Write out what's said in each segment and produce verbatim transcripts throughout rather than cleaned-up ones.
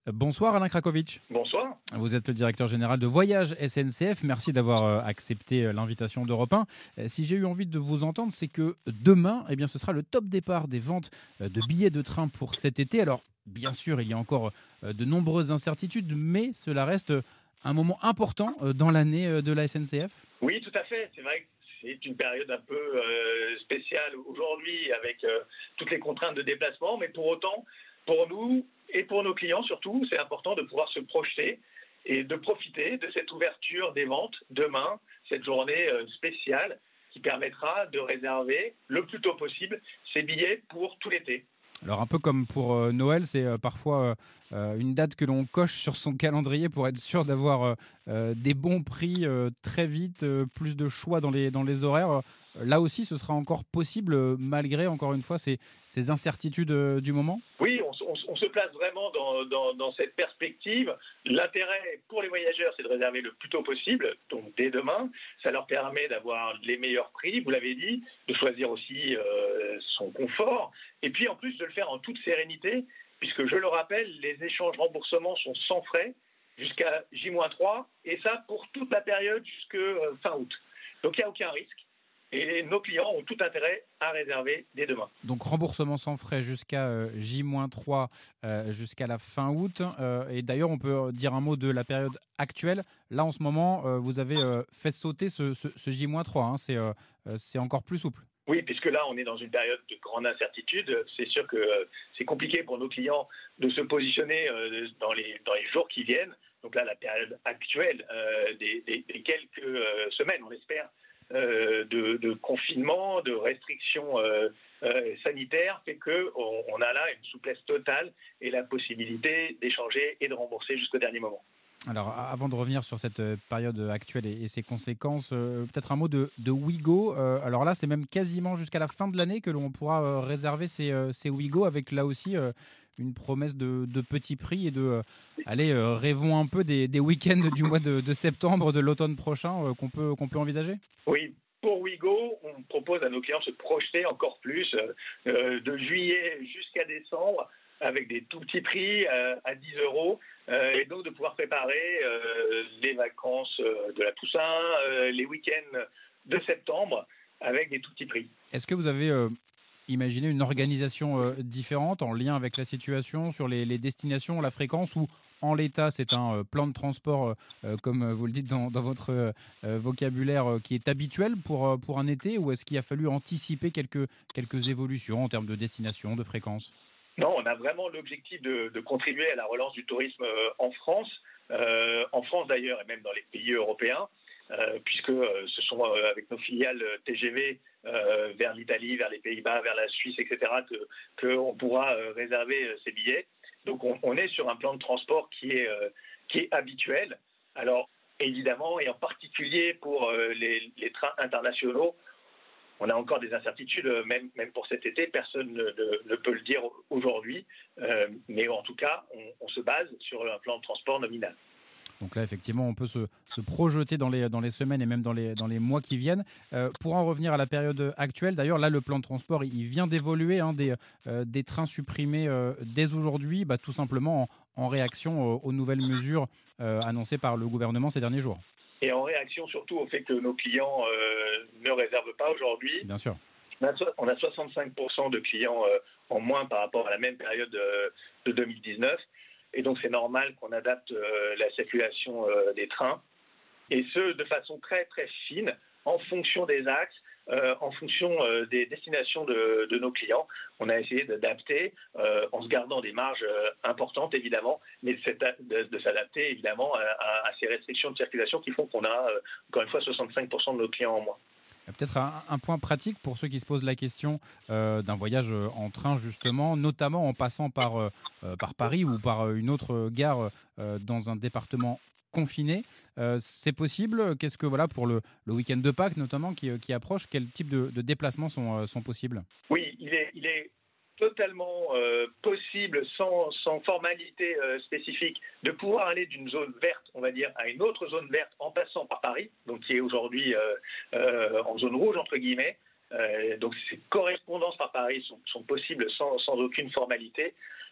Bonsoir Alain Krakovic. Bonsoir. Vous êtes le directeur général de Voyages S N C F. Merci d'avoir euh, accepté euh, l'invitation d'Europe un. Euh, Si j'ai eu envie de vous entendre, c'est que demain, eh bien, ce sera le top départ des ventes euh, de billets de train pour cet été. Alors, bien sûr, il y a encore euh, de nombreuses incertitudes, mais cela reste euh, un moment important euh, dans l'année euh, de la S N C F. Oui, tout à fait. C'est vrai que c'est une période un peu euh, spéciale aujourd'hui avec euh, toutes les contraintes de déplacement, mais pour autant, pour nous et pour nos clients surtout, c'est important de pouvoir se projeter et de profiter de cette ouverture des ventes demain, cette journée euh, spéciale qui permettra de réserver le plus tôt possible ces billets pour tout l'été. Alors un peu comme pour euh, Noël, c'est euh, parfois euh, euh, une date que l'on coche sur son calendrier pour être sûr d'avoir euh, euh, des bons prix euh, très vite, euh, plus de choix dans les, dans les horaires. Euh, Là aussi, ce sera encore possible euh, malgré, encore une fois, ces, ces incertitudes euh, du moment. Oui, on, on- on se place vraiment dans, dans- dans cette perspective. L'intérêt pour les voyageurs, c'est de réserver le plus tôt possible, donc dès demain. Ça leur permet d'avoir les meilleurs prix, vous l'avez dit, de choisir aussi euh, son confort, et puis en plus de le faire en toute sérénité, puisque je le rappelle, les échanges remboursements sont sans frais jusqu'à J trois, et ça pour toute la période jusque euh, fin août. Donc il n'y a aucun risque, et nos clients ont tout intérêt à réserver dès demain. Donc remboursement sans frais jusqu'à euh, J trois, euh, jusqu'à la fin août. Euh, et d'ailleurs, on peut dire un mot de la période actuelle. Là, en ce moment, euh, vous avez euh, fait sauter ce, ce, ce J trois. Hein. C'est euh, euh, c'est encore plus souple. Oui, puisque là, on est dans une période de grande incertitude. C'est sûr que euh, c'est compliqué pour nos clients de se positionner euh, dans, les, dans les jours qui viennent. Donc là, la période actuelle euh, des, des- des quelques euh, semaines, on l'espère, euh, de, de confinement, de restrictions euh, euh, sanitaires, fait qu'on on a là une souplesse totale et la possibilité d'échanger et de rembourser jusqu'au dernier moment. Alors, a- avant de revenir sur cette euh, période actuelle et, et ses conséquences, euh, peut-être un mot de, de Ouigo. Euh, alors là, c'est même quasiment jusqu'à la fin de l'année que l'on pourra euh, réserver ces, euh, ces Ouigo avec là aussi euh, une promesse de, de petits prix et de, euh, allez, euh, rêvons un peu des, des week-ends du mois de, de septembre, de l'automne prochain euh, qu'on peut, qu'on peut envisager. Oui, pour Ouigo, on propose à nos clients de se projeter encore plus euh, euh, de juillet jusqu'à décembre avec des tout petits prix euh, à dix euros euh, et donc de pouvoir préparer euh, les vacances euh, de la Toussaint, euh, les week-ends de septembre avec des tout petits prix. Est-ce que vous avez euh, imaginé une organisation euh, différente en lien avec la situation sur les, les destinations, la fréquence ou en l'état c'est un euh, plan de transport, euh, euh, comme euh, vous le dites dans, dans votre euh, euh, vocabulaire, euh, qui est habituel pour, euh, pour un été ou est-ce qu'il a fallu anticiper quelques, quelques évolutions en termes de destination, de fréquence? Non, on a vraiment l'objectif de, de contribuer à la relance du tourisme euh, en France, euh, en France d'ailleurs et même dans les pays européens, euh, puisque euh, ce sont euh, avec nos filiales euh, T G V euh, vers l'Italie, vers les Pays-Bas, vers la Suisse, et cetera, que qu'on pourra euh, réserver euh, ces billets. Donc on, on est sur un plan de transport qui est euh, qui est habituel. Alors évidemment, et en particulier pour euh, les, les trains internationaux, on a encore des incertitudes, euh, même, même pour cet été, personne ne, ne- ne peut le dire aujourd'hui, euh, mais en tout cas, on, on se base sur un plan de transport nominal. Donc là, effectivement, on peut se, se projeter dans les, dans les semaines et même dans les, dans les mois qui viennent. Euh, pour en revenir à la période actuelle, d'ailleurs, là, le plan de transport, il vient d'évoluer, hein, des, euh, des trains supprimés euh, dès aujourd'hui, bah, tout simplement en, en réaction aux, aux nouvelles mesures euh, annoncées par le gouvernement ces derniers jours. Et en réaction surtout au fait que nos clients euh, ne réservent pas aujourd'hui, Bien sûr. on a, so- on a soixante-cinq pour cent de clients euh, en moins par rapport à la même période euh, de deux mille dix-neuf. Et donc c'est normal qu'on adapte euh, la circulation euh, des trains, et ce, de façon très très fine, en fonction des axes, euh, en fonction euh, des destinations de, de nos clients. On a essayé d'adapter, euh, en se gardant des marges euh, importantes évidemment, mais de, s'adap- de- de s'adapter évidemment à, à- à ces restrictions de circulation qui font qu'on a, euh, encore une fois, soixante-cinq pour cent de nos clients en moins. Euh, Peut-être un, un point pratique pour ceux qui se posent la question euh, d'un voyage euh, en train, justement, notamment en passant par, euh, euh, par Paris ou par euh, une autre gare euh, dans un département confiné. Euh, c'est possible? Qu'est-ce que, voilà, pour le, le week-end de Pâques, notamment, qui, euh, qui approche, quel type de, de déplacements sont, euh, sont possibles? Oui, il est, il est totalement euh, possible, sans, sans formalité euh, spécifique, de pouvoir aller d'une zone verte, on va dire, à une autre zone verte en passant par Paris, donc qui est aujourd'hui euh, euh, en zone rouge, entre guillemets. Euh, donc ces correspondances par Paris sont, sont possibles sans, sans aucune formalité.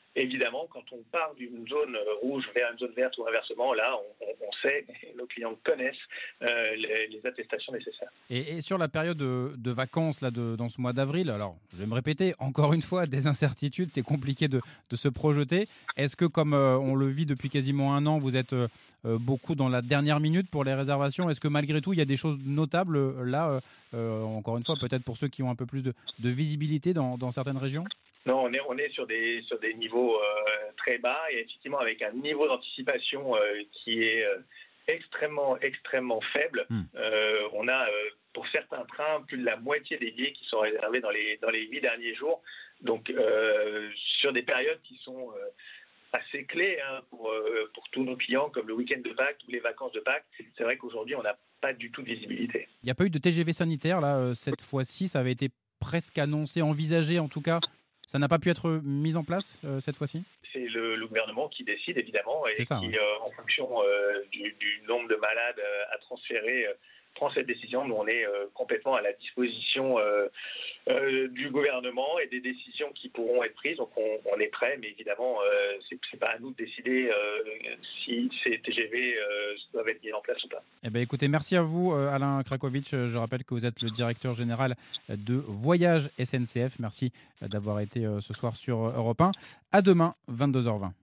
Évidemment, quand on part d'une zone rouge vers une zone verte ou inversement, là, on, on, on sait, nos clients connaissent euh, les, les attestations nécessaires. Et, et sur la période de, de vacances là, de, dans ce mois d'avril, alors je vais me répéter, encore une fois, des incertitudes, c'est compliqué de, de se projeter. Est-ce que, comme euh, on le vit depuis quasiment un an, vous êtes euh, beaucoup dans la dernière minute pour les réservations? Est-ce que malgré tout, il y a des choses notables euh, là, euh, euh, encore une fois, peut-être pour ceux qui ont un peu plus de, de visibilité dans, dans certaines régions? Non, on est, on est sur des, sur des niveaux euh, très bas et effectivement avec un niveau d'anticipation euh, qui est euh, extrêmement, extrêmement faible. Mmh. Euh, on a, euh, pour certains trains, plus de la moitié des billets qui sont réservés dans les, dans les huit derniers jours. Donc, euh, sur des périodes qui sont euh, assez clés hein, pour, euh, pour tous nos clients, comme le week-end de Pâques ou les vacances de Pâques. C'est vrai qu'aujourd'hui, on n'a pas du tout de visibilité. Il n'y a pas eu de T G V sanitaire, là, euh, cette fois-ci. Ça avait été presque annoncé, envisagé en tout cas. Ça n'a pas pu être mis en place euh, cette fois-ci? C'est le, le gouvernement qui décide, évidemment, et ça, qui, hein. euh, en fonction euh, du, du nombre de malades euh, à transférer, euh, prend cette décision. Nous, on est euh, complètement à la disposition euh, euh, du gouvernement et des décisions qui pourront être prises. Donc, on, on est prêt, mais évidemment, euh, c'est, c'est pas à nous de décider euh, si ces T G V euh, doivent être mis en place ou pas. Eh bien, écoutez, merci à vous, euh, Alain Krakowicz. Je rappelle que vous êtes le directeur général de Voyage S N C F. Merci d'avoir été euh, ce soir sur Europe un. À demain, vingt-deux heures vingt.